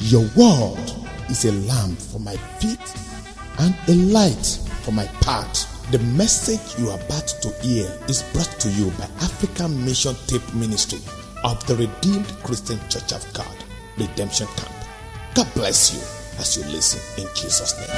Your word is a lamp for my feet and a light for my path. The message you are about to hear is brought to you by African Mission Tape Ministry of the Redeemed Christian Church of God, Redemption Camp. God bless you as you listen in Jesus' name.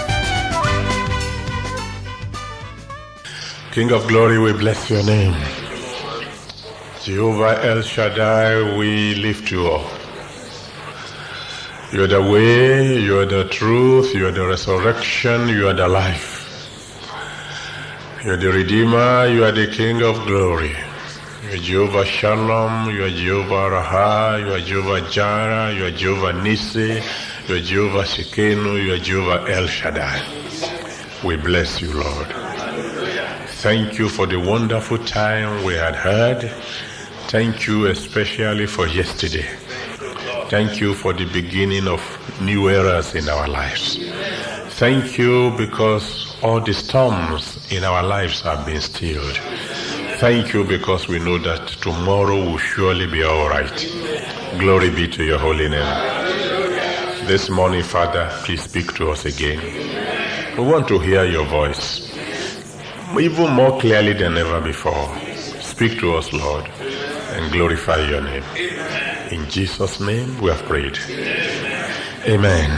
King of glory, we bless your name. Jehovah El Shaddai, we lift you up. You are the way, you are the truth, you are the resurrection, you are the life. You are the Redeemer, you are the King of glory. You are Jehovah Shalom, you are Jehovah Raha, you are Jehovah Jireh, you are Jehovah Nissi, you are Jehovah Shekenu, you are Jehovah El Shaddai. We bless you, Lord. Thank you for the wonderful time we had had. Thank you especially for yesterday. Thank you for the beginning of new eras in our lives. Thank you because all the storms in our lives have been stilled. Thank you because we know that tomorrow will surely be all right. Glory be to your holy name. This morning, Father, please speak to us again. We want to hear your voice, even more clearly than ever before. Speak to us, Lord, and glorify your name. In Jesus' name we have prayed. Amen.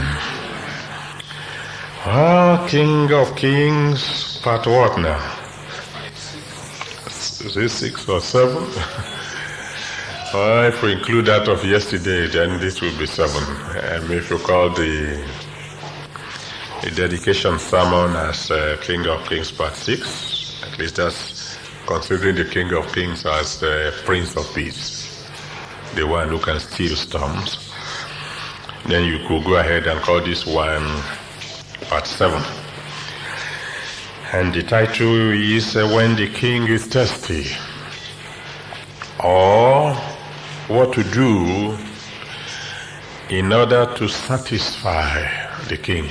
King of Kings, part what now? Is it 6 or 7? If we include that of yesterday, then this will be 7. And if you call the dedication sermon as King of Kings, part 6, at least that's considering the King of Kings as the Prince of Peace, the one who can still storms, then you could go ahead and call this one part 7. And the title is When the King is Thirsty, or what to do in order to satisfy the King.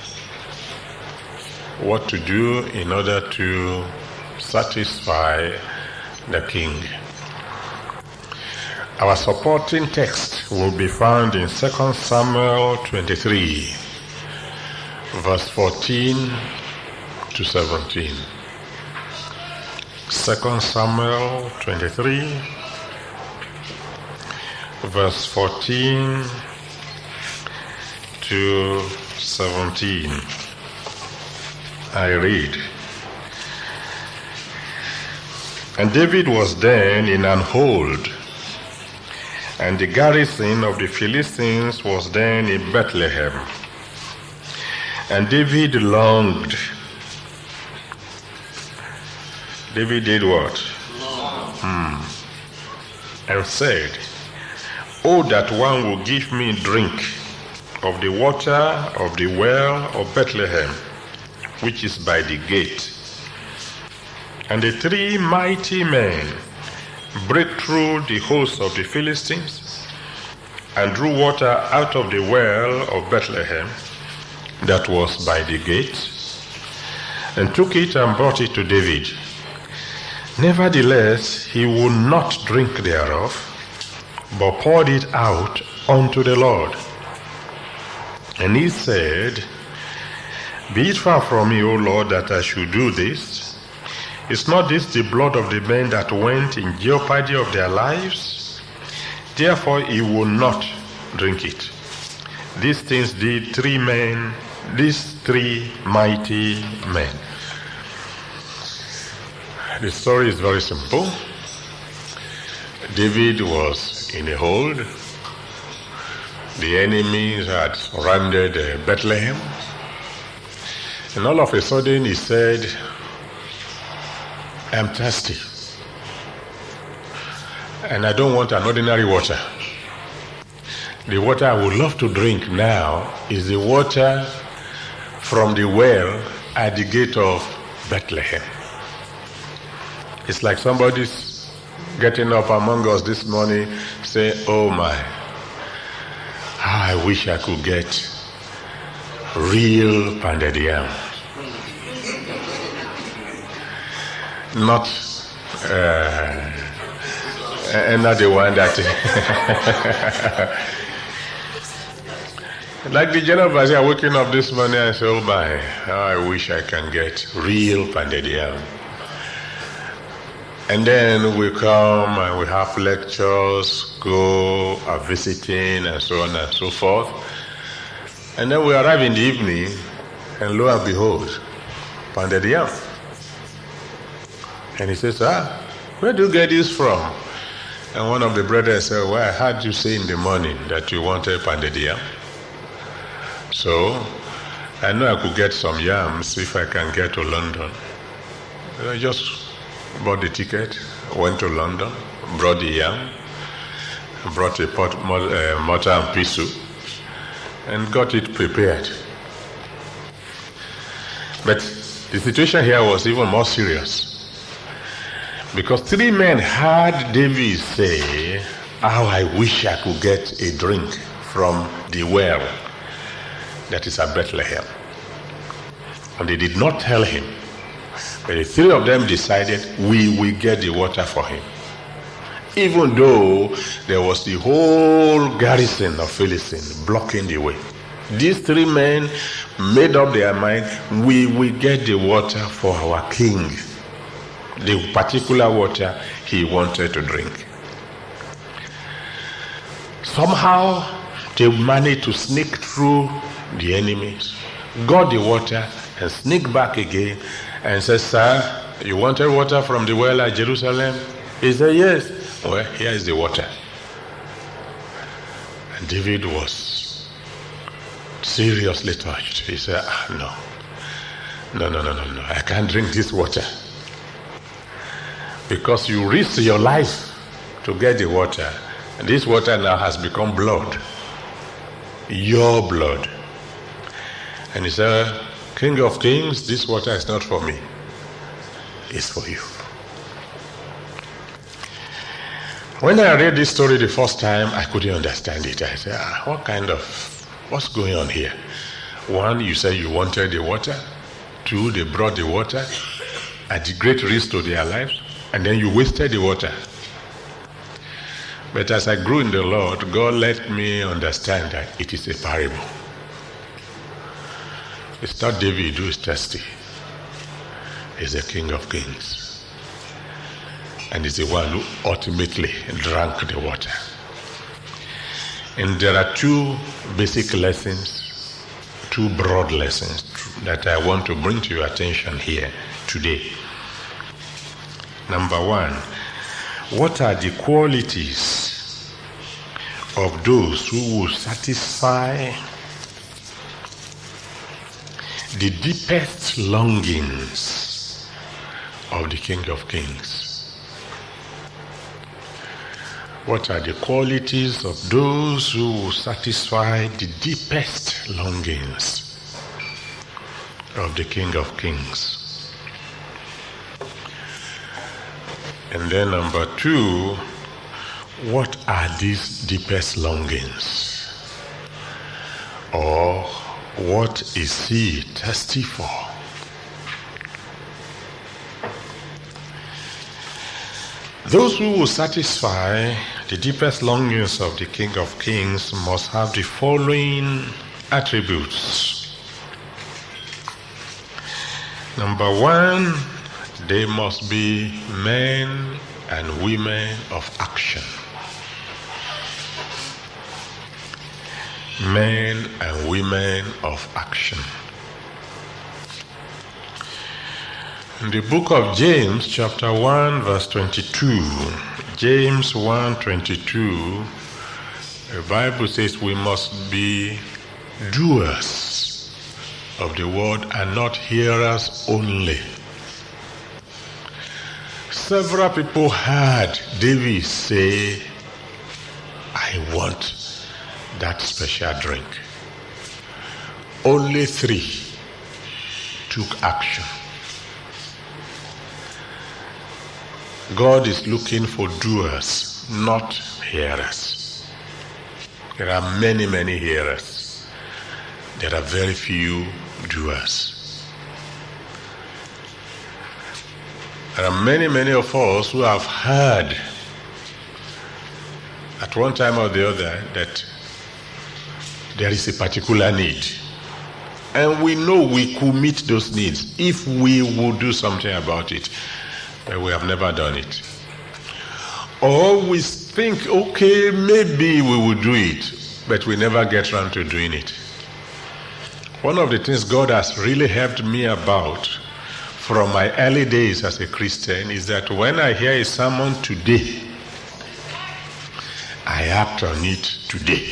What to do in order to satisfy the King. Our supporting text will be found in 2 Samuel 23, verse 14 to 17. 2 Samuel 23, verse 14 to 17. I read. And David was then in an hold, and the garrison of the Philistines was then in Bethlehem. And David longed. David did what? And said, "Oh, that one will give me drink of the water of the well of Bethlehem, which is by the gate." And the 3 mighty men break through the host of the Philistines and drew water out of the well of Bethlehem that was by the gate, and took it and brought it to David. Nevertheless, he would not drink thereof, but poured it out unto the Lord. And he said, "Be it far from me, O Lord, that I should do this. Is not this the blood of the men that went in jeopardy of their lives?" Therefore he would not drink it. These things did 3 men, these 3 mighty men. The story is very simple. David was in a hold. The enemies had surrounded Bethlehem. And all of a sudden he said, "I'm thirsty. And I don't want an ordinary water. The water I would love to drink now is the water from the well at the gate of Bethlehem." It's like somebody's getting up among us this morning saying, "Oh my, I wish I could get real pounded yam. Not another one that Like the general Basia waking up this morning and say, oh my, how I wish I can get real pounded yam. And then we come and we have lectures, go visiting and so on and so forth. And then we arrive in the evening and lo and behold, pounded yam. And he says, where do you get this from? And one of the brothers said, well, I heard you say in the morning that you wanted pounded yam. So I know I could get some yams if I can get to London. I just bought the ticket, went to London, brought the yam, brought a mortar and pestle, and got it prepared. But the situation here was even more serious. Because 3 men heard David say, how I wish I could get a drink from the well that is at Bethlehem. And they did not tell him. But the 3 of them decided, we will get the water for him. Even though there was the whole garrison of Philistines blocking the way. These 3 men made up their mind, we will get the water for our king. The particular water he wanted to drink. Somehow they managed to sneak through the enemies, got the water and sneak back again and said, sir, you wanted water from the well at Jerusalem? He said, yes. Well, here is the water. And David was seriously touched. He said, no, I can't drink this water. Because you risked your life to get the water. And this water now has become blood. Your blood. And he said, King of Kings, this water is not for me. It's for you. When I read this story the first time, I couldn't understand it. I said, what's going on here? 1, you said you wanted the water. 2, they brought the water at the great risk to their lives. And then you wasted the water. But as I grew in the Lord, God let me understand that it is a parable. It's not David who is thirsty. He's the King of Kings. And he's the one who ultimately drank the water. And there are 2 basic lessons, 2 broad lessons that I want to bring to your attention here today. Number 1, what are the qualities of those who will satisfy the deepest longings of the King of Kings? What are the qualities of those who will satisfy the deepest longings of the King of Kings? And then number 2, what are these deepest longings? Or what is he thirsty for? Those who will satisfy the deepest longings of the King of Kings must have the following attributes. Number 1, they must be men and women of action. Men and women of action. In the book of James, chapter 1, verse 22, James 1:22, the Bible says we must be doers of the word and not hearers only. Several people heard David say, I want that special drink. Only 3 took action. God is looking for doers, not hearers. There are many, many hearers. There are very few doers. There are many, many of us who have heard at one time or the other that there is a particular need. And we know we could meet those needs if we would do something about it. But we have never done it. Or we think, okay, maybe we will do it, but we never get around to doing it. One of the things God has really helped me about from my early days as a Christian is that when I hear a sermon today, I act on it today.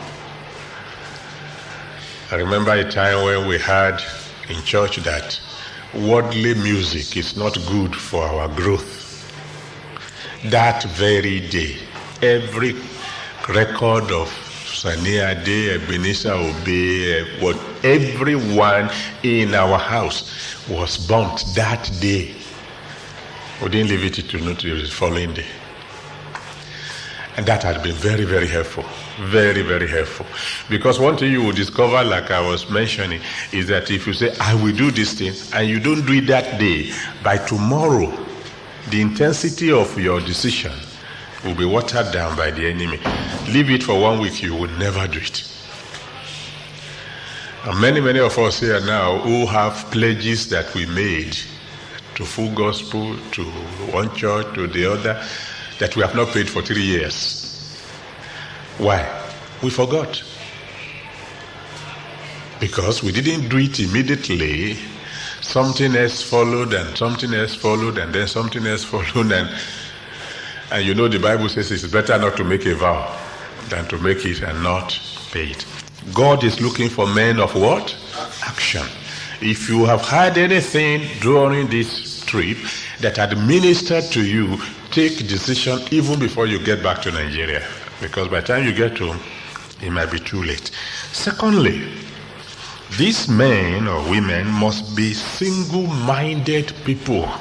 I remember a time when we heard in church that worldly music is not good for our growth. That very day, every record of Sunny Ade, Ebenezer Obey, everyone in our house was burnt that day. We didn't leave it to the following day. And that had been very, very helpful. Very, very helpful. Because one thing you will discover, like I was mentioning, is that if you say, I will do this thing, and you don't do it that day, by tomorrow, the intensity of your decision will be watered down by the enemy. Leave it for 1 week, you will never do it. And many, many of us here now who have pledges that we made to Full Gospel, to one church, to the other, that we have not paid for 3 years. Why? We forgot. Because we didn't do it immediately. Something else followed, and something else followed, and then something else followed, and you know the Bible says it's better not to make a vow than to make it and not pay it. God is looking for men of what? Action. If you have had anything during this trip that had ministered to you, take decision even before you get back to Nigeria, because by the time you get home, it might be too late. Secondly, these men or women must be single-minded people.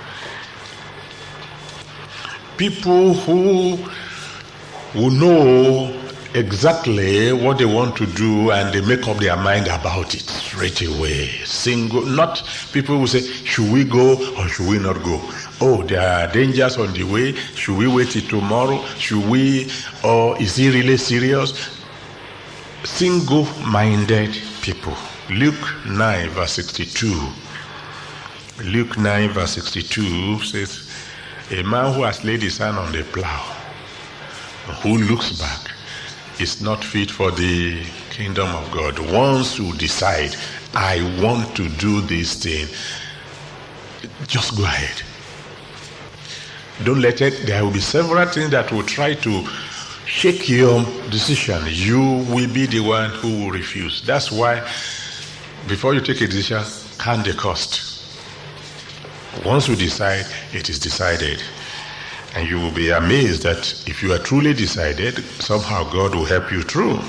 People who will know exactly what they want to do and they make up their mind about it straight away. Not people who say, should we go or should we not go? Oh, there are dangers on the way. Should we wait till tomorrow? Should we, or is he really serious? Single-minded people. Luke 9 verse 62. Luke 9 verse 62 says, a man who has laid his hand on the plow, who looks back, is not fit for the kingdom of God. Once you decide, I want to do this thing, just go ahead. Don't let it, there will be several things that will try to shake your decision. You will be the one who will refuse. That's why, before you take a decision, count the cost. Once you decide, it is decided. And you will be amazed that if you are truly decided, somehow God will help you through.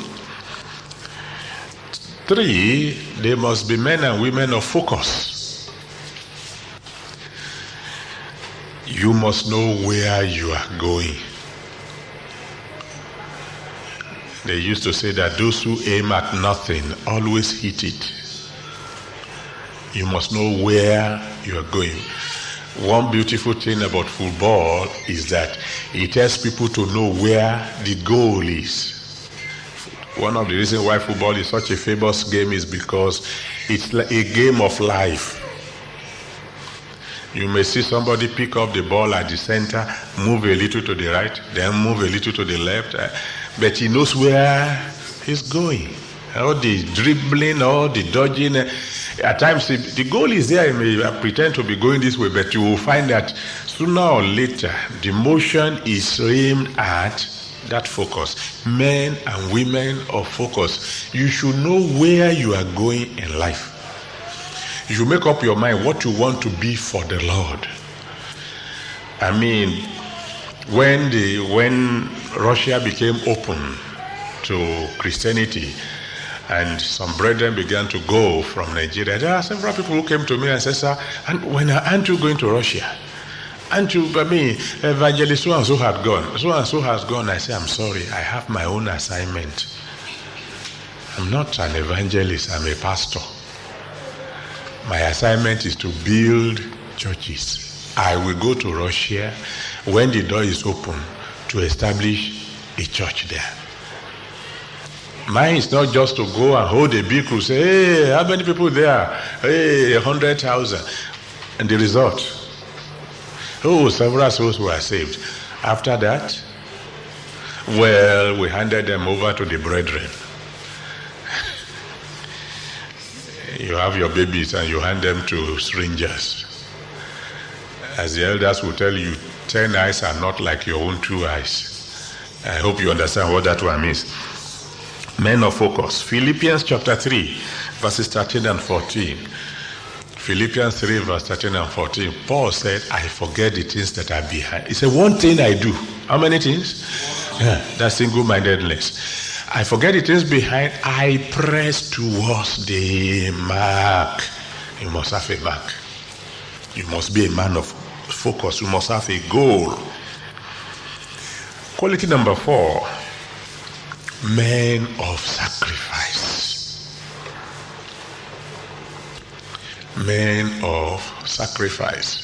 3, they must be men and women of focus. You must know where you are going. They used to say that those who aim at nothing always hit it. You must know where you are going. One beautiful thing about football is that it helps people to know where the goal is. One of the reasons why football is such a famous game is because it's like a game of life. You may see somebody pick up the ball at the center, move a little to the right, then move a little to the left, but he knows where he's going. All the dribbling, all the dodging. At times, the goal is there. You may pretend to be going this way, but you will find that sooner or later, the motion is aimed at that focus. Men and women of focus. You should know where you are going in life. You should make up your mind what you want to be for the Lord. I mean, when Russia became open to Christianity, and some brethren began to go from Nigeria, there are several people who came to me and said, sir, aren't you going to Russia? Evangelist so-and-so had gone. So-and-so has gone. I say, I'm sorry, I have my own assignment. I'm not an evangelist, I'm a pastor. My assignment is to build churches. I will go to Russia when the door is open to establish a church there. Mine is not just to go and hold a big crusade. Hey, how many people there? Hey, 100,000. And the result? Oh, several souls were saved. After that, well, we handed them over to the brethren. You have your babies and you hand them to strangers. As the elders will tell you, 10 eyes are not like your own 2 eyes. I hope you understand what that one means. Men of focus. Philippians chapter 3, verses 13 and 14. Philippians 3, verse 13 and 14. Paul said, I forget the things that are behind. He said, one thing I do. How many things? Yeah, that's single-mindedness. I forget the things behind. I press towards the mark. You must have a mark. You must be a man of focus. You must have a goal. Quality number 4. Men of sacrifice. Men of sacrifice.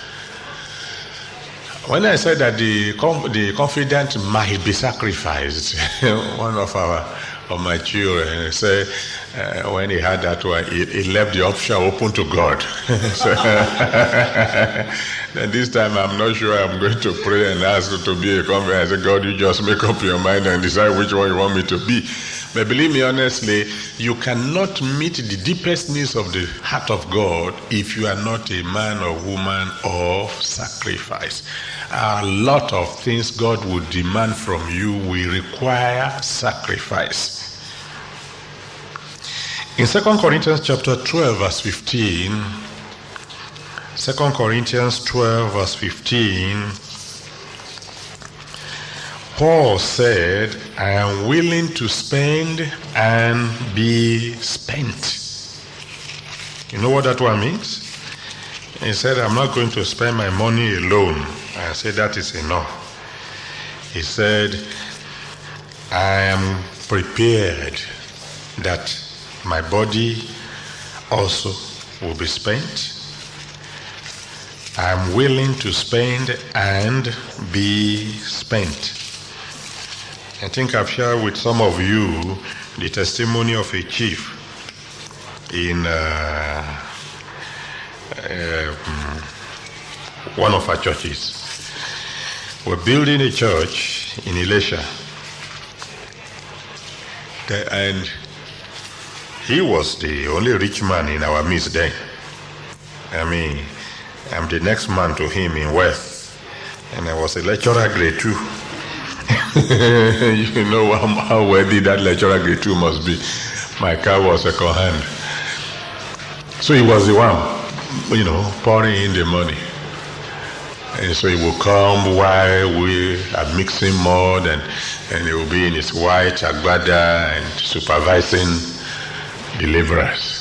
When I said that the confident might be sacrificed, one of my children said when he had that one, he left the option open to God. So, then this time I'm not sure I'm going to pray and ask to be a confident. I said, God, you just make up your mind and decide which one you want me to be. But believe me honestly, you cannot meet the deepest needs of the heart of God if you are not a man or woman of sacrifice. A lot of things God would demand from you will require sacrifice. In 2 Corinthians chapter 12, verse 15, 2 Corinthians 12, verse 15, Paul said, I am willing to spend and be spent. You know what that one means? He said, I'm not going to spend my money alone. I said, that is enough. He said, I am prepared that my body also will be spent. I am willing to spend and be spent. I think I've shared with some of you the testimony of a chief in one of our churches. We're building a church in Elisha. And he was the only rich man in our midst then. I mean, I'm the next man to him in wealth. And I was a lecturer grade 2. You know how wealthy that lecturer grade 2 must be. My car was second hand. So he was the one, pouring in the money. And so he will come while we are mixing mud, and he will be in his white agbada and supervising the laborers.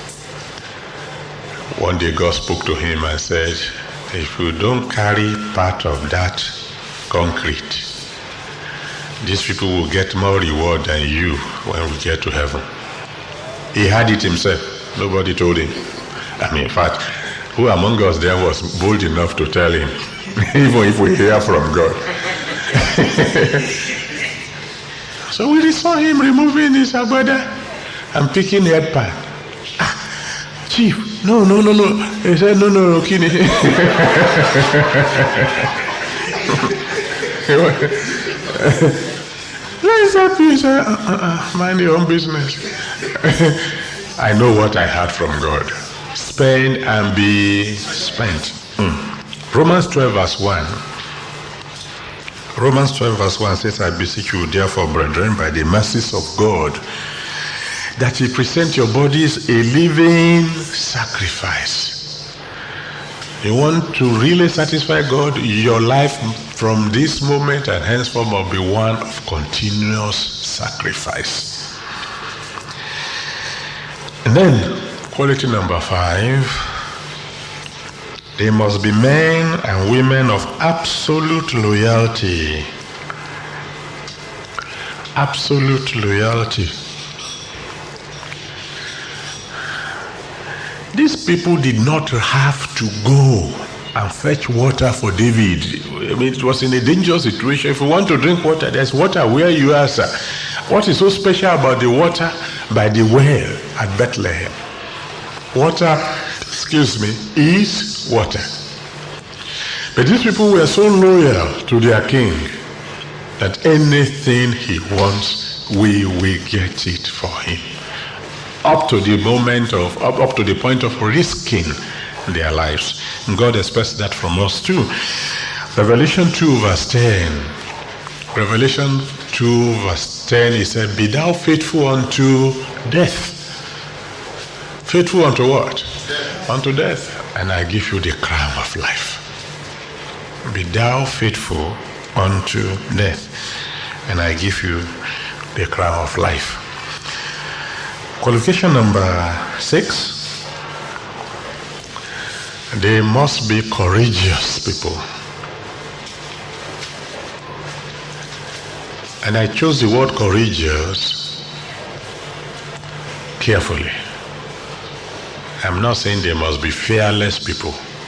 One day God spoke to him and said, if you don't carry part of that concrete, these people will get more reward than you when we get to heaven. He had it himself. Nobody told him. In fact, who among us there was bold enough to tell him, even if we hear from God? So we saw him removing his agbada and picking head pan. Chief, no. He said, no, Kini. Let's happy. He said, mind your own business. I know what I heard from God. Spend and be spent. Romans 12 verse 1. Romans 12 verse 1 says, I beseech you therefore, brethren, by the mercies of God, that you present your bodies a living sacrifice. You want to really satisfy God? Your life from this moment and henceforth will be one of continuous sacrifice. And then, quality number 5, they must be men and women of absolute loyalty. Absolute loyalty. These people did not have to go and fetch water for David. I mean, it was in a dangerous situation. If you want to drink water, there's water where you are, sir. What is so special about the water by the well at Bethlehem? Water, is water. But these people were so loyal to their king that anything he wants, we will get it for him. Up to the point of risking their lives. And God expects that from us too. Revelation 2 verse 10. Revelation 2 verse 10, he said, be thou faithful unto death. Faithful unto what? Death. Unto death. And I give you the crown of life. Be thou faithful unto death. And I give you the crown of life. Qualification number 6. They must be courageous people. And I chose the word courageous carefully. I'm not saying they must be fearless people.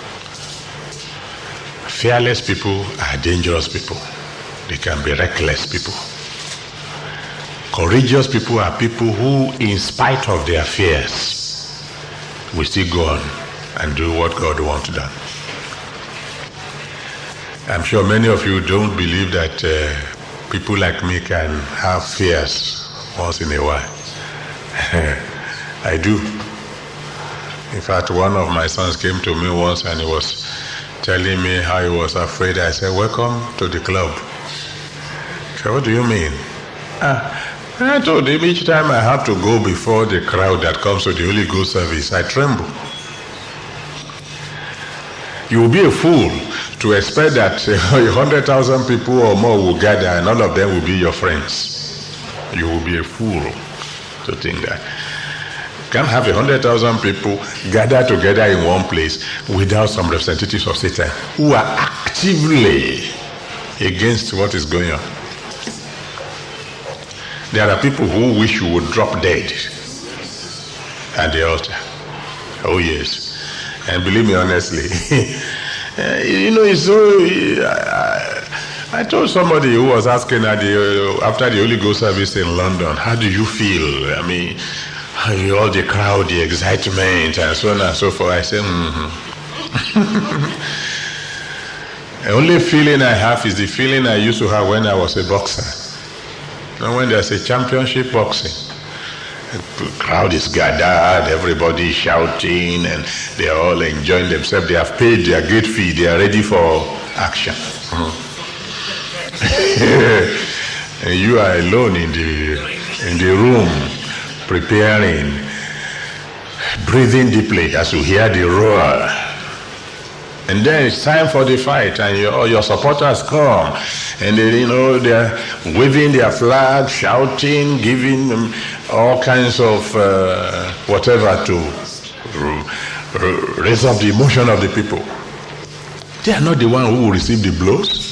Fearless people are dangerous people. They can be reckless people. Courageous people are people who, in spite of their fears, will still go on and do what God wants done. I'm sure many of you don't believe that people like me can have fears once in a while. I do. In fact, one of my sons came to me once and he was telling me how he was afraid. I said, welcome to the club. He said, what do you mean? I told him each time I have to go before the crowd that comes to the Holy Ghost service, I tremble. You will be a fool to expect that 100,000 people or more will gather and all of them will be your friends. You will be a fool to think that. You can't have 100,000 people gather together in one place without some representatives of Satan who are actively against what is going on. There are people who wish you would drop dead at the altar. Oh yes. And believe me honestly, it's so. I told somebody who was asking after the Holy Ghost service in London, how do you feel? I mean, all the crowd, the excitement, and so on and so forth. I said, The only feeling I have is the feeling I used to have when I was a boxer. And when there's a championship boxing, the crowd is gathered, everybody is shouting, and they are all enjoying themselves. They have paid their gate fee. They are ready for action. And you are alone in the room, preparing, breathing deeply as you hear the roar. And then it's time for the fight, and your supporters come, and they're waving their flag, shouting, giving them all kinds of whatever to raise up the emotion of the people. They are not the one who will receive the blows.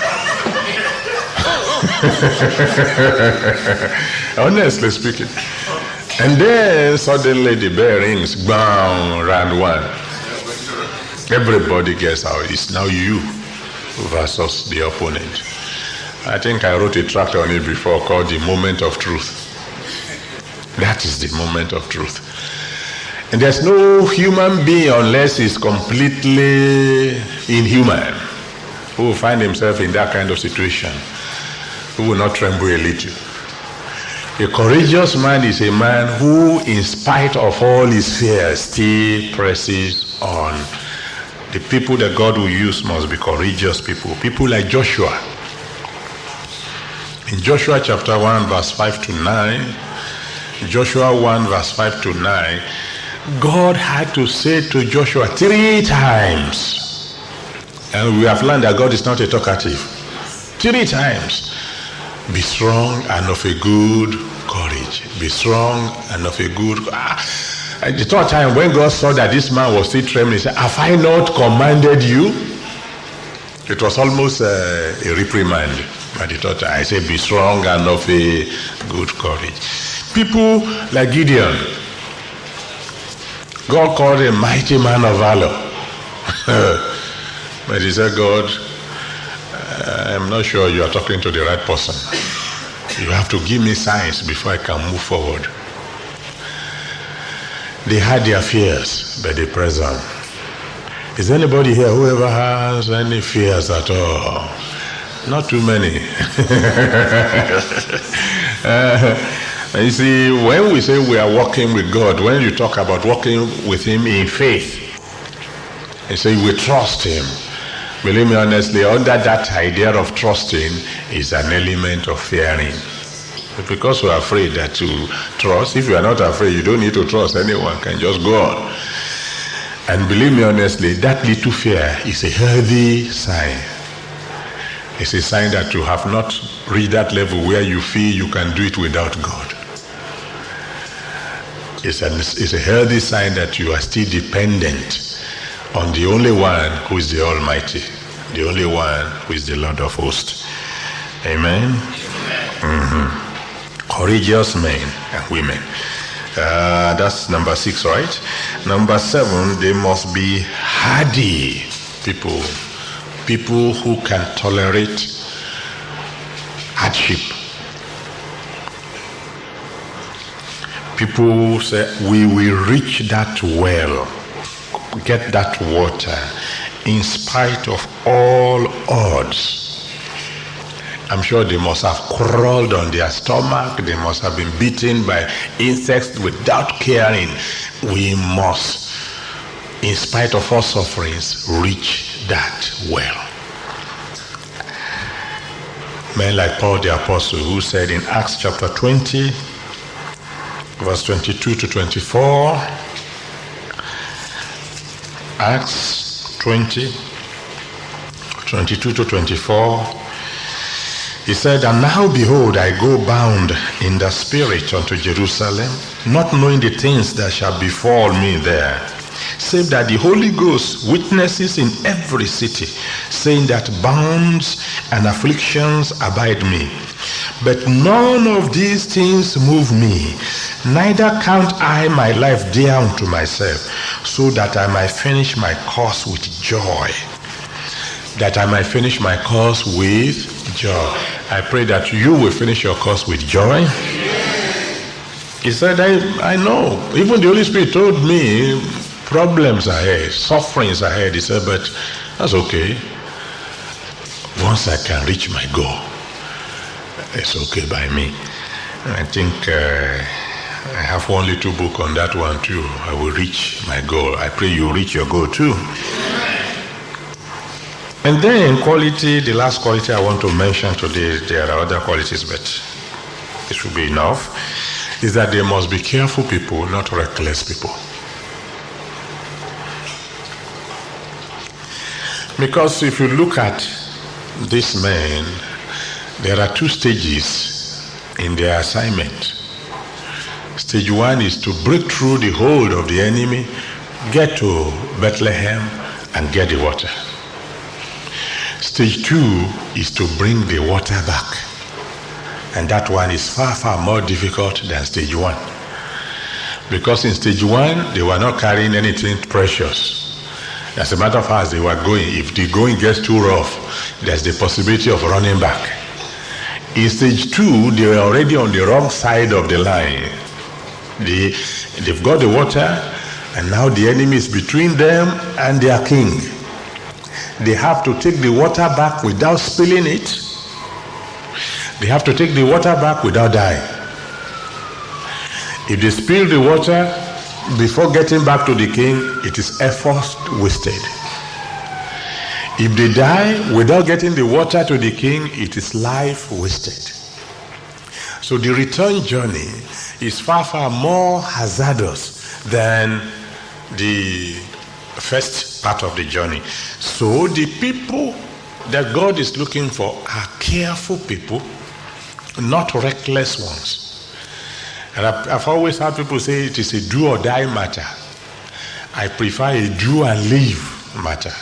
Honestly speaking. And then suddenly the bell rings, bang, round one. Everybody gets out. It's now you versus the opponent. I think I wrote a tract on it before called The Moment of Truth. That is the moment of truth. And there's no human being, unless he's completely inhuman, who will find himself in that kind of situation, who will not tremble a little. A courageous man is a man who, in spite of all his fears, still presses on. The people that God will use must be courageous people. People like Joshua. In Joshua chapter 1 verse 5 to 9, Joshua 1 verse 5 to 9, God had to say to Joshua 3 times, and we have learned that God is not a talkative. 3 times, be strong and of a good courage. Be strong and of a good the third time, when God saw that this man was still trembling, he said, have I not commanded you? It was almost a reprimand. But the third time, I said, be strong and of a good courage. People like Gideon, God called a mighty man of valor. But he said, God, I'm not sure you are talking to the right person. You have to give me signs before I can move forward. They had their fears, but they press on. Is anybody here who ever has any fears at all? Not too many. You see, when we say we are walking with God, when you talk about walking with Him in faith, you say we trust Him. Believe me honestly, under that idea of trusting is an element of fearing. Because we're afraid that to trust, if you are not afraid, you don't need to trust anyone, can just go on. And believe me honestly, that little fear is a healthy sign. It's a sign that you have not reached that level where you feel you can do it without God. It's a healthy sign that you are still dependent on the only one who is the Almighty, the only one who is the Lord of hosts. Amen? Mm-hmm. Courageous men and women. That's number 6, right? Number 7, they must be hardy people. People who can tolerate hardship. People who say, we will reach that well, get that water, in spite of all odds. I'm sure they must have crawled on their stomach. They must have been beaten by insects without caring. We must, in spite of all sufferings, reach that well. Men like Paul the Apostle, who said in Acts chapter 20, verse 22 to 24, Acts 20, 22 to 24, he said, and now behold, I go bound in the Spirit unto Jerusalem, not knowing the things that shall befall me there, save that the Holy Ghost witnesses in every city, saying that bonds and afflictions abide me. But none of these things move me, neither count I my life dear unto myself, so that I might finish my course with joy. That I might finish my course with joy. I pray that you will finish your course with joy. He said, I know. Even the Holy Spirit told me problems ahead, sufferings ahead. He said, but that's okay. Once I can reach my goal, it's okay by me. I think I have one little book on that one too. I will reach my goal. I pray you reach your goal too. And then quality, the last quality I want to mention today, there are other qualities, but it should be enough, is that they must be careful people, not reckless people. Because if you look at these men, there are 2 stages in their assignment. Stage 1 is to break through the hold of the enemy, get to Bethlehem, and get the water. Stage 2 is to bring the water back. And that one is far, far more difficult than stage 1. Because in stage 1, they were not carrying anything precious. As a matter of fact, they were going. If the going gets too rough, there's the possibility of running back. In stage 2, they were already on the wrong side of the line. They've got the water, and now the enemy is between them and their king. They have to take the water back without spilling it. They have to take the water back without dying. If they spill the water before getting back to the king, it is effort wasted. If they die without getting the water to the king, it is life wasted. So the return journey is far, far more hazardous than the first part of the journey. So the people that God is looking for are careful people, not reckless ones. And I've always had people say it is a do or die matter. I prefer a do and live matter.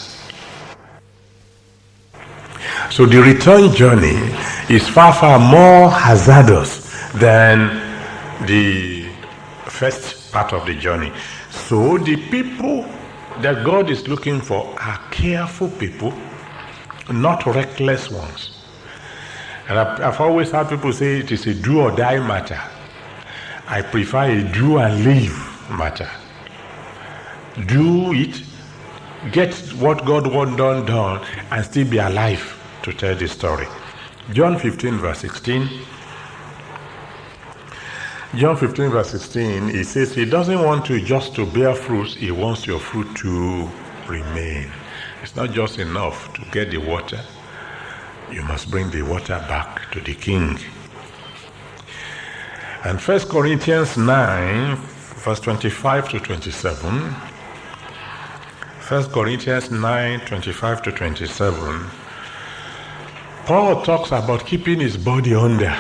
So the return journey is far, far more hazardous than the first part of the journey. So the people that God is looking for are careful people, not reckless ones. And I've always had people say it is a do or die matter. I prefer a do and leave matter. Do it, get what God wants done, and still be alive to tell the story. John 15 verse 16. John 15 verse 16, he says he doesn't want you just to bear fruits, he wants your fruit to remain. It's not just enough to get the water. You must bring the water back to the king. And 1 Corinthians 9 verse 25 to 27. 1 Corinthians 9, 25 to 27. Paul talks about keeping his body under.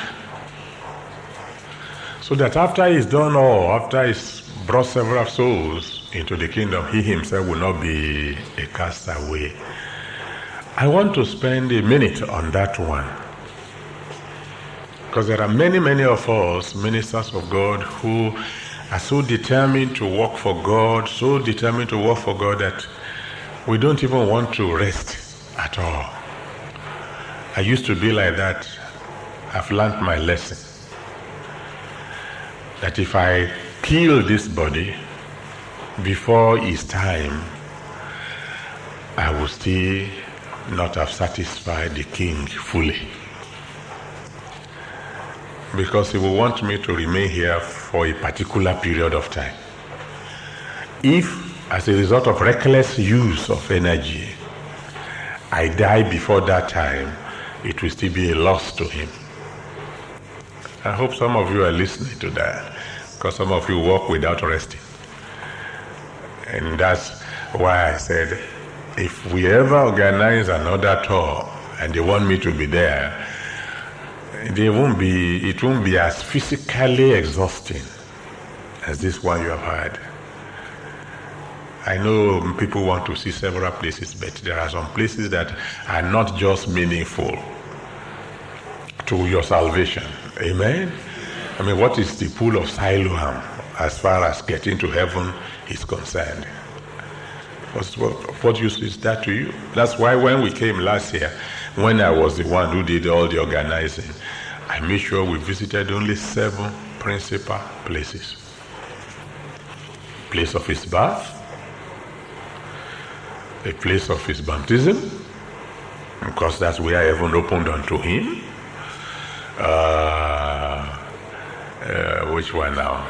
So that after he's done all, after he's brought several souls into the kingdom, he himself will not be a castaway. I want to spend a minute on that one. Because there are many of us, ministers of God, who are so determined to work for God, that we don't even want to rest at all. I used to be like that. I've learned my lesson. That if I kill this body before its time, I will still not have satisfied the king fully. Because he will want me to remain here for a particular period of time. If, as a result of reckless use of energy, I die before that time, it will still be a loss to him. I hope some of you are listening to that, because some of you work without resting. And that's why I said, if we ever organize another tour and they want me to be there, it won't be as physically exhausting as this one you have had. I know people want to see several places, but there are some places that are not just meaningful to your salvation. Amen? I mean, what is the pool of Siloam as far as getting to heaven is concerned? What use is that to you? That's why when we came last year, when I was the one who did all the organizing, I made sure we visited only 7 principal places. Place of his birth, a place of his baptism, because that's where heaven opened unto him. Which one now?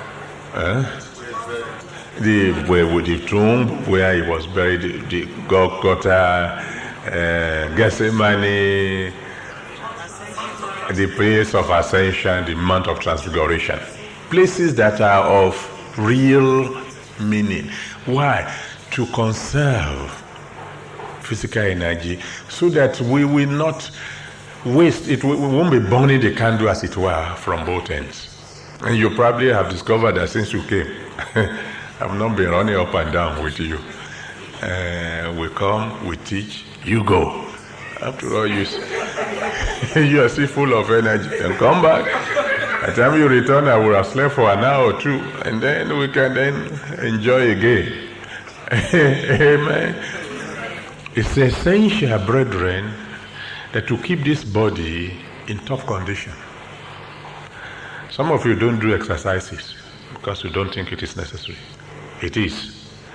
With the tomb where he was buried, the Golgotha, Gethsemane, the place of ascension, the Mount of Transfiguration. Places that are of real meaning. Why? To conserve physical energy so that we will not waste it. We won't be burning the candle, as it were, from both ends. And you probably have discovered that since you came, I've not been running up and down with you. We come, we teach, you go. After all, you are still full of energy. And come back. By the time you return, I will have slept for an hour or two, and then we can then enjoy again. Amen. It's essential, brethren, that to keep this body in top condition. Some of you don't do exercises because you don't think it is necessary. It is.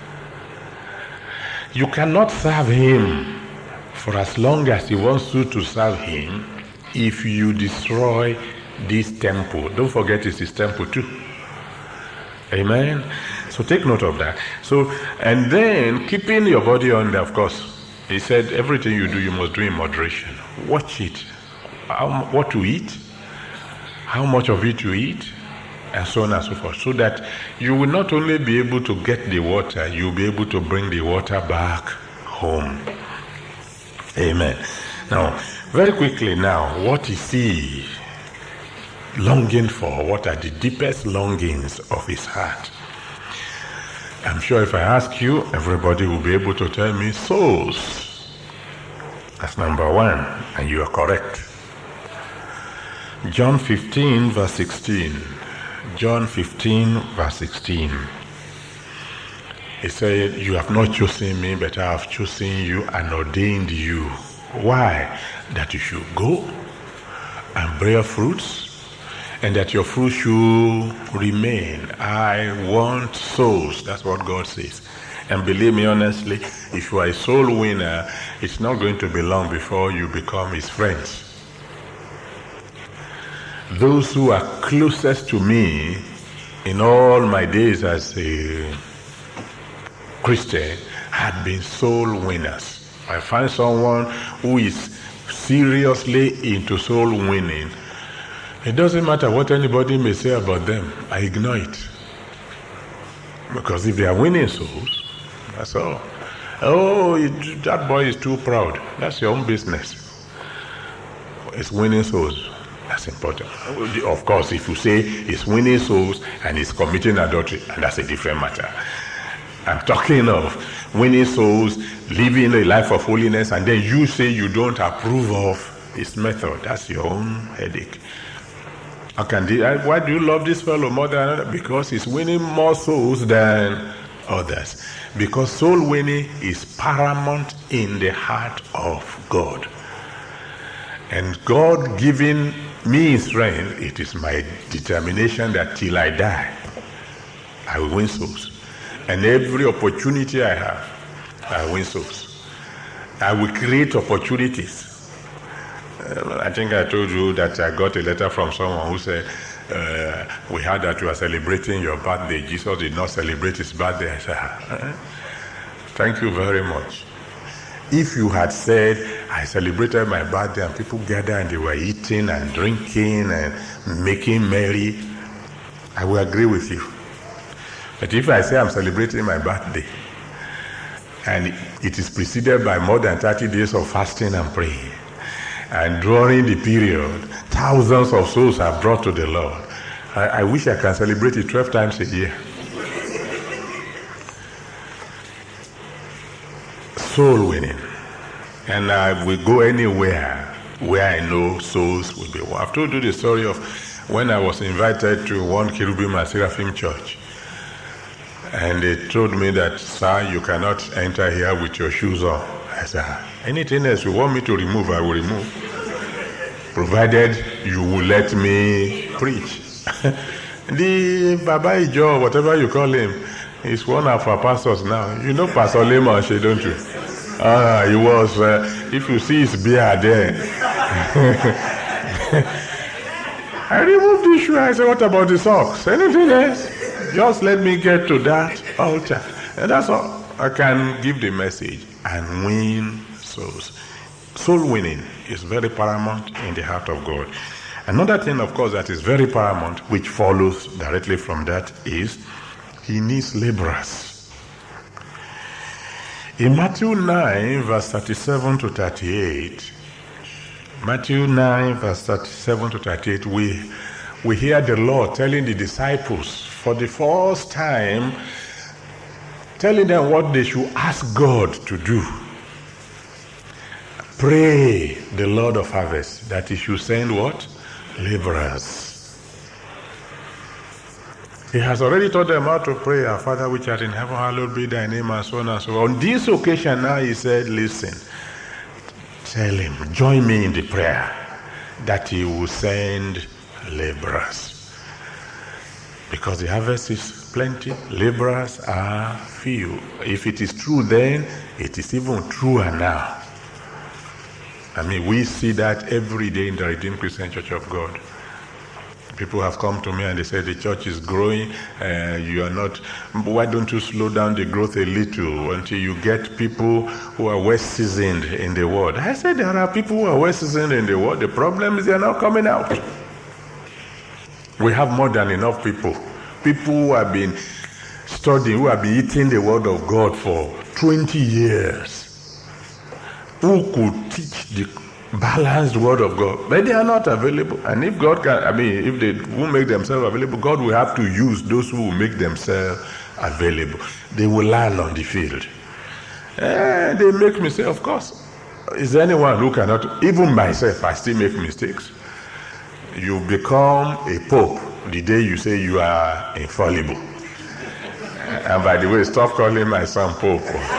You cannot serve him for as long as he wants you to serve him if you destroy this temple. Don't forget it's his temple too. Amen. So take note of that. So, and then keeping your body under, of course, he said everything you do, you must do in moderation. Watch it. What to eat, how much of it you eat, and so on and so forth. So that you will not only be able to get the water, you'll be able to bring the water back home. Amen. Now, very quickly now, what is he longing for? What are the deepest longings of his heart? I'm sure if I ask you, everybody will be able to tell me souls. That's number one, and you are correct. John 15 verse 16. John 15 verse 16. He said, you have not chosen me, but I have chosen you and ordained you. Why? That you should go and bear fruits, and that your fruit should remain. I want souls. That's what God says. And believe me honestly, if you are a soul winner, it's not going to be long before you become his friends. Those who are closest to me in all my days as a Christian had been soul winners. I find someone who is seriously into soul winning. It doesn't matter what anybody may say about them. I ignore it. Because if they are winning souls, that's all. Oh, that boy is too proud. That's your own business. It's winning souls. That's important. Of course, if you say it's winning souls and it's committing adultery, and that's a different matter. I'm talking of winning souls, living a life of holiness, and then you say you don't approve of his method. That's your own headache. Why do you love this fellow more than another? Because he's winning more souls than others. Because soul winning is paramount in the heart of God. And God giving me strength, it is my determination that till I die, I will win souls. And every opportunity I have, I win souls. I will create opportunities. I think I told you that I got a letter from someone who said, we heard that you are celebrating your birthday. Jesus did not celebrate his birthday. I said, thank you very much. If you had said, I celebrated my birthday and people gathered and they were eating and drinking and making merry, I will agree with you. But if I say I'm celebrating my birthday and it is preceded by more than 30 days of fasting and praying, and during the period, thousands of souls are brought to the Lord, I wish I can celebrate it 12 times a year. Soul winning. And I will go anywhere where I know souls will be won. I've told you the story of when I was invited to one Cherubim and Seraphim church. And they told me that, sir, you cannot enter here with your shoes on. I said, anything else you want me to remove, I will remove. Provided you will let me preach. The Baba Ijo, whatever you call him, is one of our pastors now. You know Pastor Lemashe, don't you? He was, if you see his beard there. I removed the shoe. I said, what about the socks? Anything else? Just let me get to that altar. And that's all. I can give the message and win souls. Soul winning is very paramount in the heart of God. Another thing, of course, that is very paramount, which follows directly from that, is he needs laborers. In Matthew 9, verse 37 to 38, Matthew 9, verse 37 to 38, we hear the Lord telling the disciples for the first time, telling them what they should ask God to do. Pray the Lord of harvest that he should send what? Laborers. He has already taught them how to pray, our Father which art in heaven, hallowed be thy name, and so on and so on. On this occasion now he said, listen, tell him, join me in the prayer that he will send laborers. Because the harvest is plenty, laborers are few. If it is true then, it is even truer now. I mean, we see that every day in the Redeemed Christian Church of God. People have come to me and they say the church is growing, you are not, why don't you slow down the growth a little until you get people who are well seasoned in the word? I said there are people who are well seasoned in the word. The problem is they are not coming out. We have more than enough people who have been studying, who have been eating the word of God for 20 years. Who could teach the balanced word of God, but they are not available. And if God can, if they will make themselves available, God will have to use those who will make themselves available. They will learn on the field. They make mistakes, of course. Is there anyone who cannot? Even myself, I still make mistakes. You become a pope the day you say you are infallible. And by the way, stop calling my son Pope.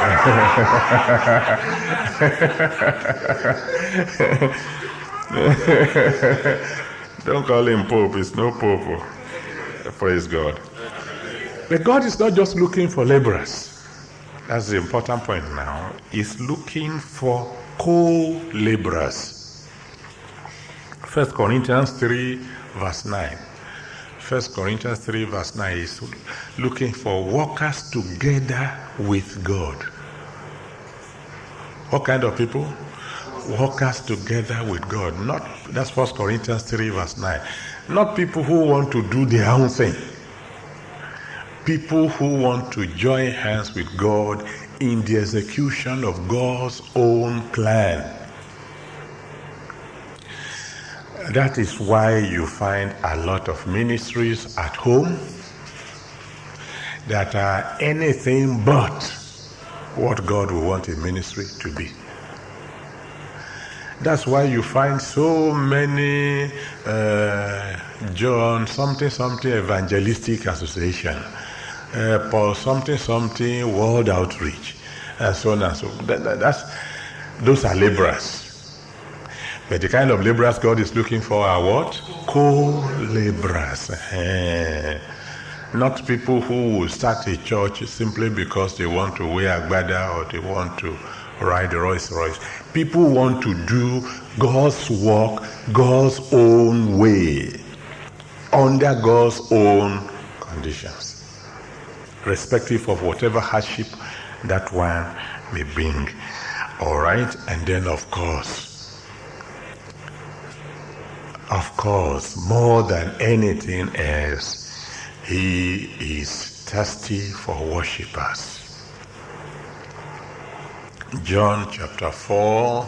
Don't call him Pope. It's no Pope. Praise God. But God is not just looking for laborers. That's the important point now. He's looking for co-laborers. 1 Corinthians 3 verse 9. 1 Corinthians 3 verse 9 is looking for workers together with God. What kind of people? Workers together with God. That's 1 Corinthians 3 verse 9. Not people who want to do their own thing. People who want to join hands with God in the execution of God's own plan. That is why you find a lot of ministries at home that are anything but what God will want a ministry to be. That's why you find so many John something evangelistic association, Paul something world outreach, and so on and so on. Those are laborers. But the kind of laborers God is looking for are what? Co-laborers. Not people who will start a church simply because they want to wear agbada or they want to ride a Rolls Royce. People want to do God's work God's own way, under God's own conditions, irrespective of whatever hardship that one may bring. All right? And then of course, more than anything else, he is thirsty for worshipers. John chapter 4,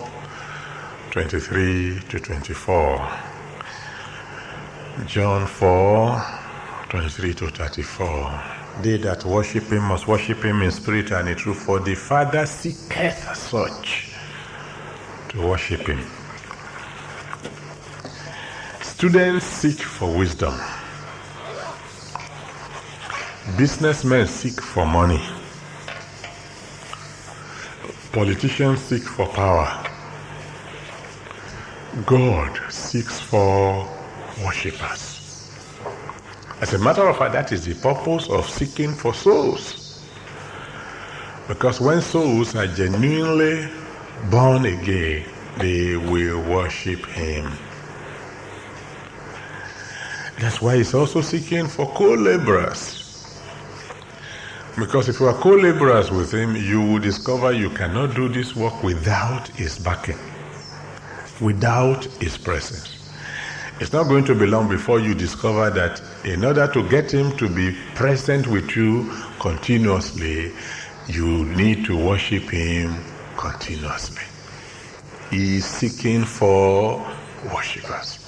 23 to 24. John 4, 23 to 34. They that worship him must worship him in spirit and in truth, for the Father seeketh such to worship him. Students seek for wisdom. Businessmen seek for money. Politicians seek for power. God seeks for worshippers. As a matter of fact, that is the purpose of seeking for souls. Because when souls are genuinely born again, they will worship him. That's why he's also seeking for co-laborers. Because if you are co-laborers with him, you will discover you cannot do this work without his backing, without his presence. It's not going to be long before you discover that in order to get him to be present with you continuously, you need to worship him continuously. He is seeking for worshipers.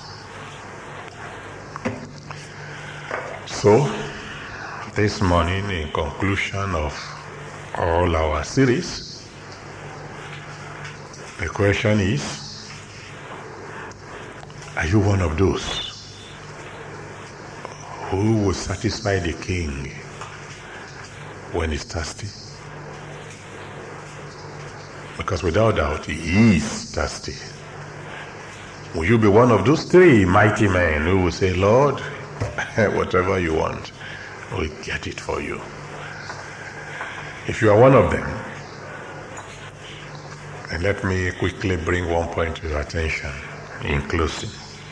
So, this morning, in conclusion of all our series, the question is, are you one of those who will satisfy the king when he's thirsty? Because without doubt, he is thirsty. Will you be one of those three mighty men who will say, Lord, whatever you want, we'll get it for you? If you are one of them, and let me quickly bring one point to your attention in closing.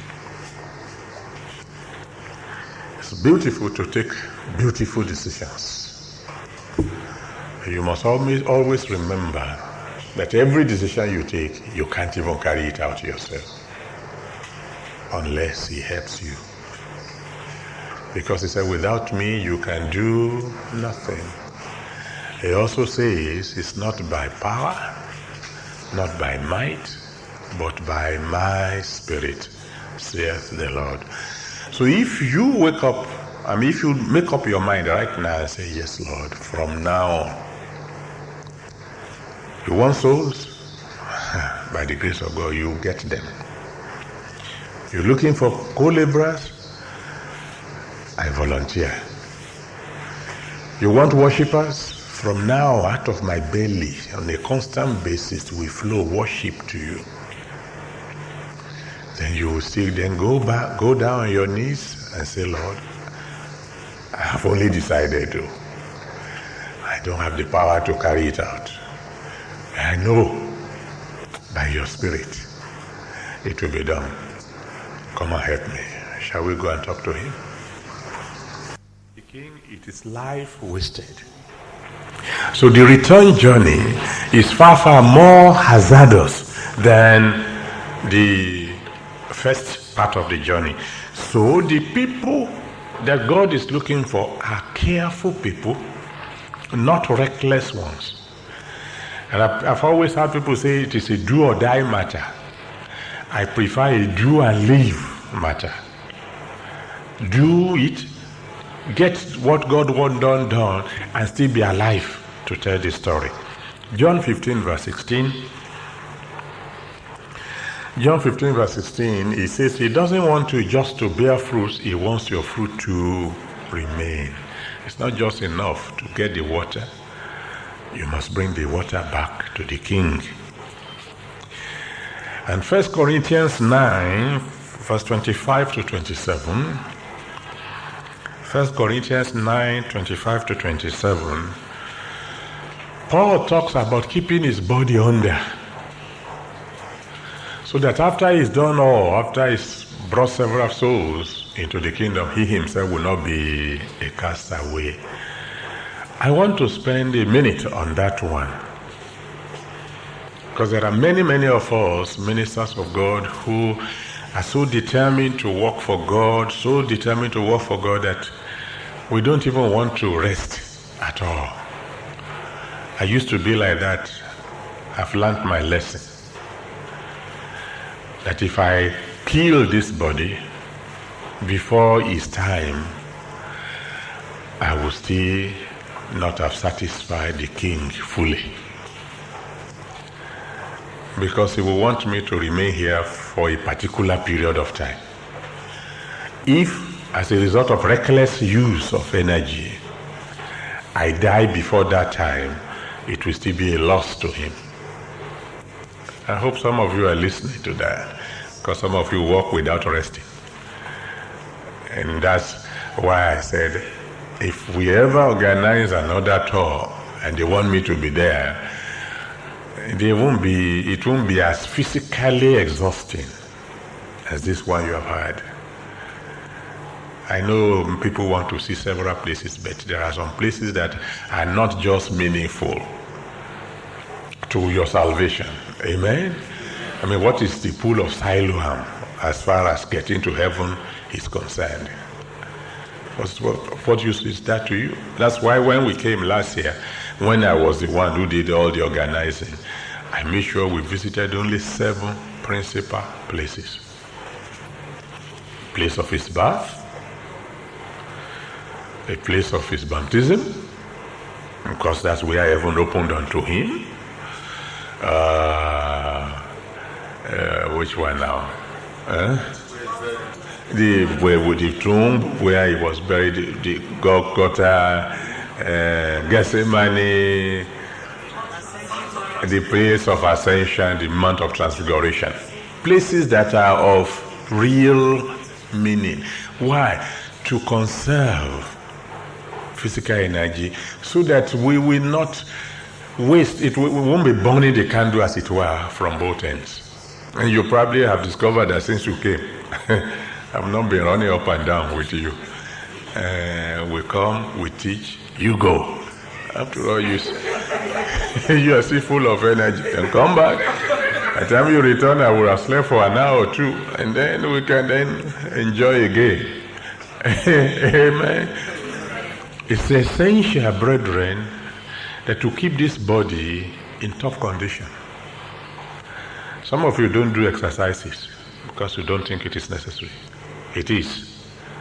It's beautiful to take beautiful decisions. You must always remember that every decision you take, you can't even carry it out yourself unless he helps you. Because he said, without me, you can do nothing. He also says, it's not by power, not by might, but by my spirit, saith the Lord. So if you wake up, if you make up your mind right now and say, yes, Lord, from now on, you want souls? By the grace of God, you get them. You're looking for co-laborers? I volunteer. You want worshippers? From now, out of my belly, on a constant basis, will flow worship to you. Then you will still then go down on your knees and say, Lord, I have only decided to. I don't have the power to carry it out. I know by your Spirit it will be done. Come and help me. Shall we go and talk to him? The king, it is life wasted. So the return journey is far, far more hazardous than the first part of the journey. So the people that God is looking for are careful people, not reckless ones. And I've always had people say it is a do or die matter. I prefer a do and live matter. Do it, get what God wants done, and still be alive to tell the story. John 15 verse 16. John 15 verse 16, he says he doesn't want you just to bear fruits, he wants your fruit to remain. It's not just enough to get the water. You must bring the water back to the king. And 1 Corinthians 9, verse 25 to 27. 1 Corinthians 9, 25 to 27. Paul talks about keeping his body under. So that after he's done all, after he's brought several souls into the kingdom, he himself will not be a castaway. I want to spend a minute on that one. Because there are many, many of us, ministers of God, who are so determined to work for God, that we don't even want to rest at all. I used to be like that. I've learned my lesson. That if I kill this body before its time, I will still not have satisfied the king fully. Because he will want me to remain here for a particular period of time. If, as a result of reckless use of energy, I die before that time, it will still be a loss to him. I hope some of you are listening to that, because some of you work without resting. And that's why I said, if we ever organize another tour and they want me to be there, it won't be as physically exhausting as this one you have had. I know people want to see several places, but there are some places that are not just meaningful to your salvation. Amen? I mean, what is the pool of Siloam as far as getting to heaven is concerned? What use is that to you? That's why when we came last year, when I was the one who did all the organizing, I made sure we visited only 7 principal places. Place of his birth, a place of his baptism, because that's where heaven opened unto him. Which one now? The tomb where he was buried, the Golgotha, Gethsemane, the place of ascension, the Mount of Transfiguration. Places that are of real meaning. Why? To conserve physical energy so that we will not waste it. We won't be burning the candle, as it were, from both ends. And you probably have discovered that since you came, I've not been running up and down with you. We come, we teach, you go. After all, you are still full of energy. And come back. By the time you return, I will have slept for an hour or 2, and then we can then enjoy again. Amen. It's essential, brethren, that to keep this body in top condition. Some of you don't do exercises because you don't think it is necessary. It is.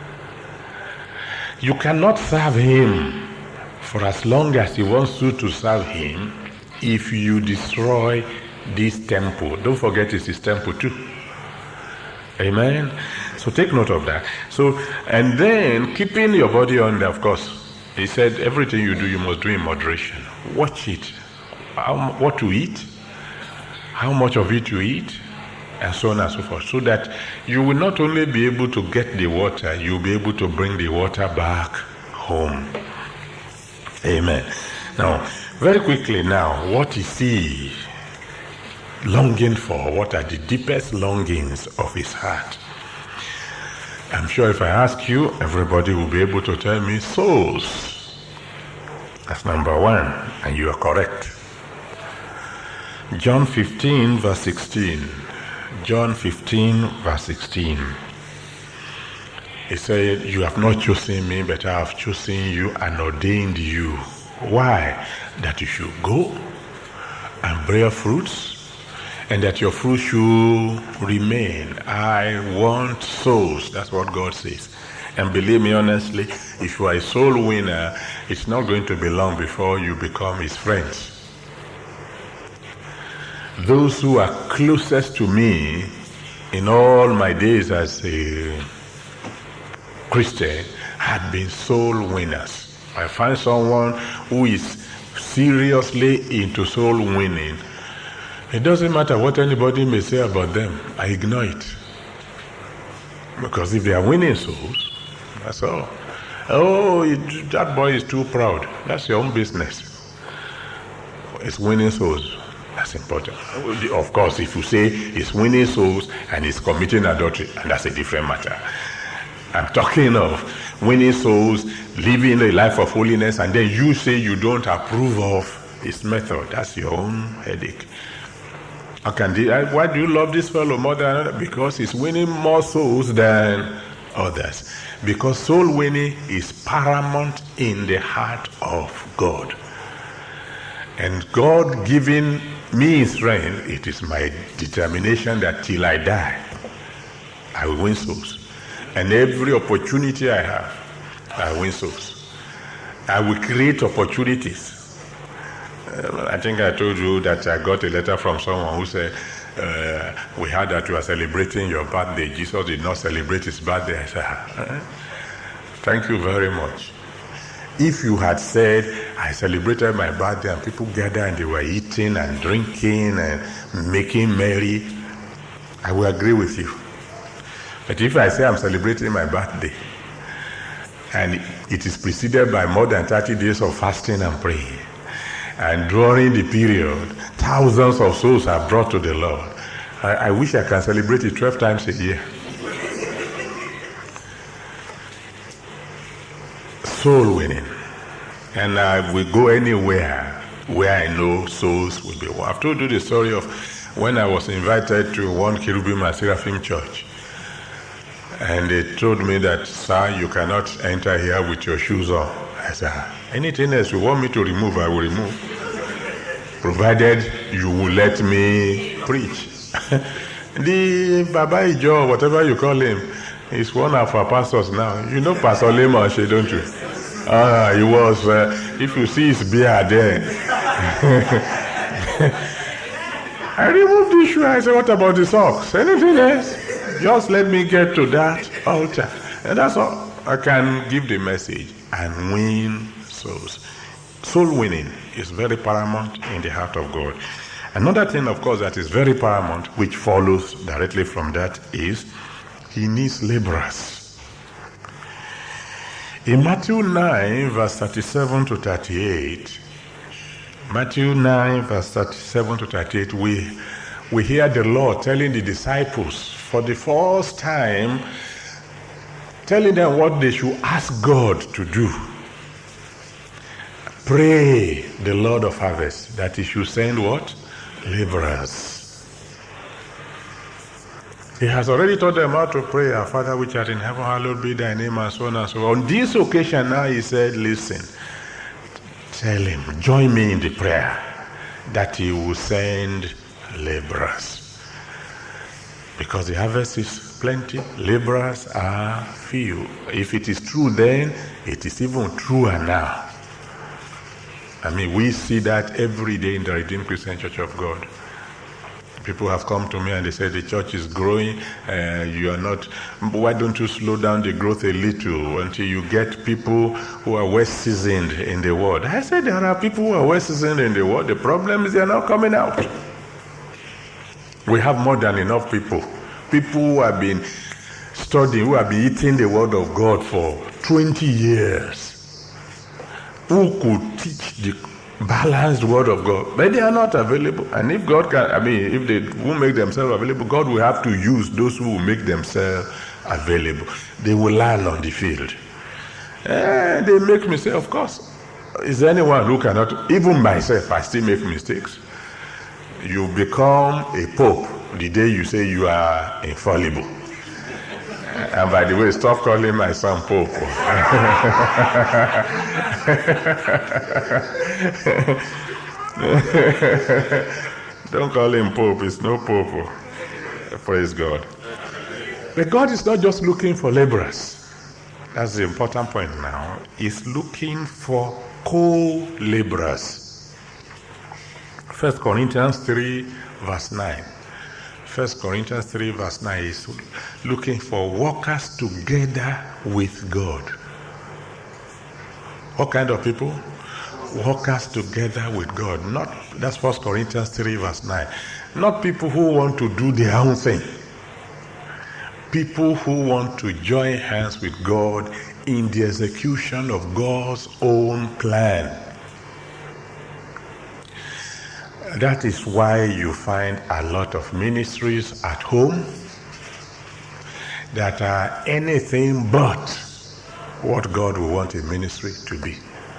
You cannot serve him for as long as he wants you to serve him if you destroy this temple. Don't forget it's his temple too. Amen. So take note of that. So, and then keeping your body under, of course, He said, everything you do, you must do in moderation. Watch it. What to eat, how much of it you eat, and so on and so forth. So that you will not only be able to get the water, you'll be able to bring the water back home. Amen. Now, very quickly now, what is he longing for? What are the deepest longings of his heart? I'm sure if I ask you, everybody will be able to tell me souls. That's number one, and you are correct. John 15 verse 16. John 15 verse 16. He said, you have not chosen me, but I have chosen you and ordained you. Why? That you should go and bear fruits, and that your fruit should remain. I want souls. That's what God says. And believe me honestly, if you are a soul winner, it's not going to be long before you become his friends. Those who are closest to me in all my days as a Christian had been soul winners. I find someone who is seriously into soul winning. It doesn't matter what anybody may say about them. I ignore it. Because if they are winning souls, that's all. Oh, that boy is too proud. That's your own business. It's winning souls. That's important. Of course, if you say he's winning souls and he's committing adultery, and that's a different matter. I'm talking of winning souls, living a life of holiness, and then you say you don't approve of his method. That's your own headache. Why do you love this fellow more than another? Because he's winning more souls than others. Because soul winning is paramount in the heart of God. And God giving me his strength, it is my determination that till I die, I will win souls. And every opportunity I have, I win souls. I will create opportunities. I think I told you that I got a letter from someone who said, we heard that you are celebrating your birthday. Jesus did not celebrate his birthday. I said, thank you very much. If you had said, I celebrated my birthday and people gathered and they were eating and drinking and making merry, I will agree with you. But if I say I'm celebrating my birthday and it is preceded by more than 30 days of fasting and praying, and during the period, thousands of souls are brought to the Lord, I wish I can celebrate it 12 times a year. Soul winning. And I will go anywhere where I know souls will be won. I've told you the story of when I was invited to one Cherubim and Seraphim church. And they told me that, sir, you cannot enter here with your shoes on. I said, anything else you want me to remove, I will remove. Provided you will let me preach. The Baba Ijo, whatever you call him, is one of our pastors now. You know Pastor Lemoshe, don't you? He was, if you see his beard there. I removed the shoe. I said, what about the socks? Anything else? Just let me get to that altar. And that's all. I can give the message and win souls. Soul winning is very paramount in the heart of God. Another thing, of course, that is very paramount, which follows directly from that, is he needs laborers. In Matthew 9, verse 37 to 38, Matthew 9, verse 37 to 38, we hear the Lord telling the disciples for the first time, telling them what they should ask God to do. Pray the Lord of harvest that he should send what? Laborers. He has already taught them how to pray, our Father which art in heaven, hallowed be thy name, and so on and so on. On this occasion now he said, listen, tell him, join me in the prayer that he will send laborers. Because the harvest is plenty, laborers are few. If it is true then, it is even truer now. I mean, we see that every day in the Redeemed Christian Church of God. People have come to me and they say the church is growing. You are not. Why don't you slow down the growth a little until you get people who are well seasoned in the word? I said there are people who are well seasoned in the word. The problem is they are not coming out. We have more than enough people. People who have been studying, who have been eating the word of God for 20 years, who could teach the balanced word of God, but they are not available. And if God can, if they will make themselves available, God will have to use those who will make themselves available. They will learn on the field. They make mistakes, of course. Is there anyone who cannot? Even myself, I still make mistakes. You become a pope the day you say you are infallible. And by the way, stop calling my son Pope. Don't call him Pope. It's no Pope. Praise God. But God is not just looking for laborers. That's the important point now. He's looking for co-laborers. 1 Corinthians 3 verse 9. 1 Corinthians 3 verse 9 is looking for workers together with God. What kind of people? Workers together with God. That's 1 Corinthians 3 verse 9. Not people who want to do their own thing. People who want to join hands with God in the execution of God's own plan. That is why you find a lot of ministries at home that are anything but what God will want a ministry to be.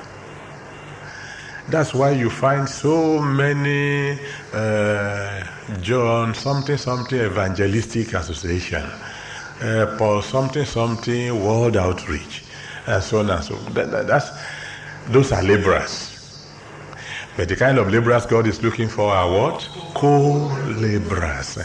That's why you find so many John something evangelistic association, Paul something world outreach, and so on and so on. Those are laborers. But the kind of laborers God is looking for are what? Co-laborers.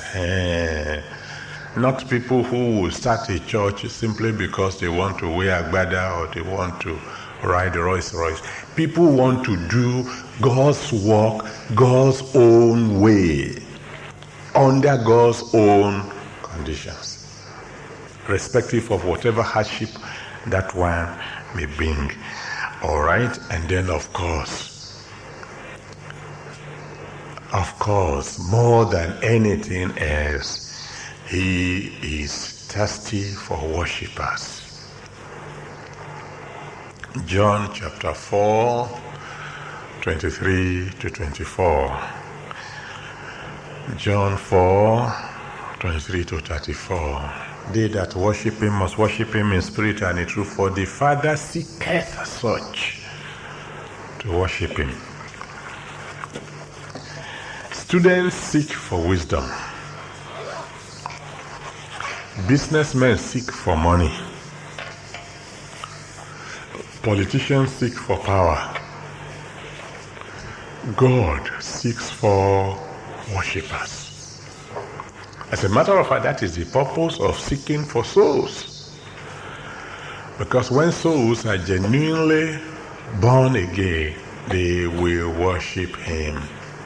Not people who will start a church simply because they want to wear agbada or they want to ride Rolls Royce. People want to do God's work God's own way, under God's own conditions, irrespective of whatever hardship that one may bring. All right? And then of course, more than anything else, he is thirsty for worshipers. John chapter 4, 23 to 24. John 4, 23 to 34. They that worship him must worship him in spirit and in truth, for the Father seeketh such to worship him. Students seek for wisdom. Businessmen seek for money. Politicians seek for power. God seeks for worshippers. As a matter of fact, that is the purpose of seeking for souls. Because when souls are genuinely born again, they will worship him.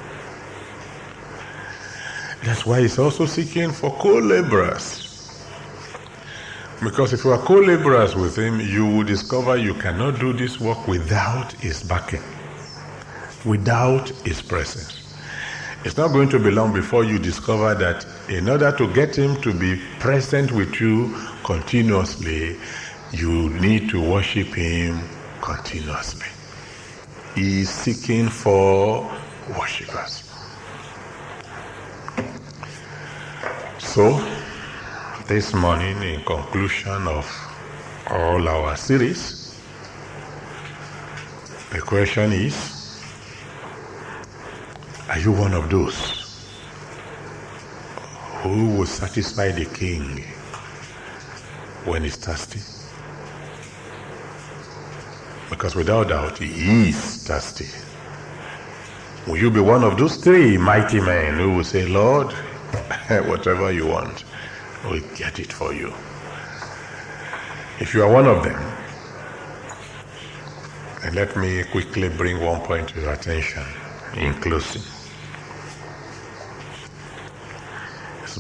That's why he's also seeking for co-laborers. Because if you are co-laborers with him, you will discover you cannot do this work without his backing, without his presence. It's not going to be long before you discover that in order to get him to be present with you continuously, you need to worship him continuously. He is seeking for worshipers. So, this morning, in conclusion of all our series, the question is, are you one of those who will satisfy the king when he's thirsty? Because without doubt, he is thirsty. Will you be one of those three mighty men who will say, Lord, whatever you want, we'll get it for you? If you are one of them, and let me quickly bring one point to your attention in closing.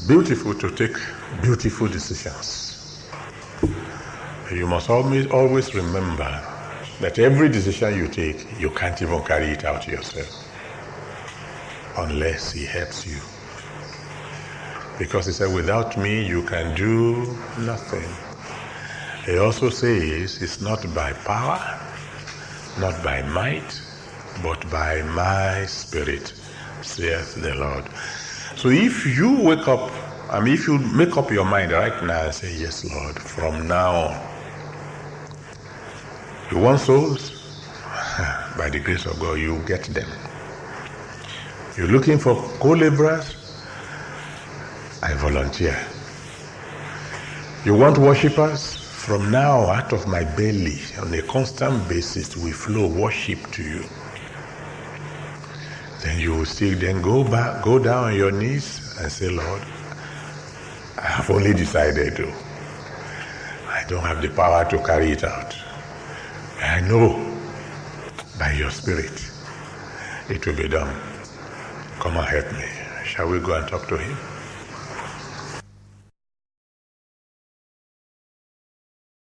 beautiful to take beautiful decisions. You must always remember that every decision you take, you can't even carry it out yourself unless he helps you. Because he said, without me, you can do nothing. He also says, it's not by power, not by might, but by my spirit, saith the Lord. So if you wake up, if you make up your mind right now and say, yes, Lord, from now on, you want souls? By the grace of God, you get them. You're looking for co-laborers? I volunteer. You want worshippers? From now, out of my belly, on a constant basis, will flow worship to you. Then you will still then go down on your knees and say, Lord, I have only decided to. I don't have the power to carry it out. I know by your spirit it will be done. Come and help me. Shall we go and talk to him?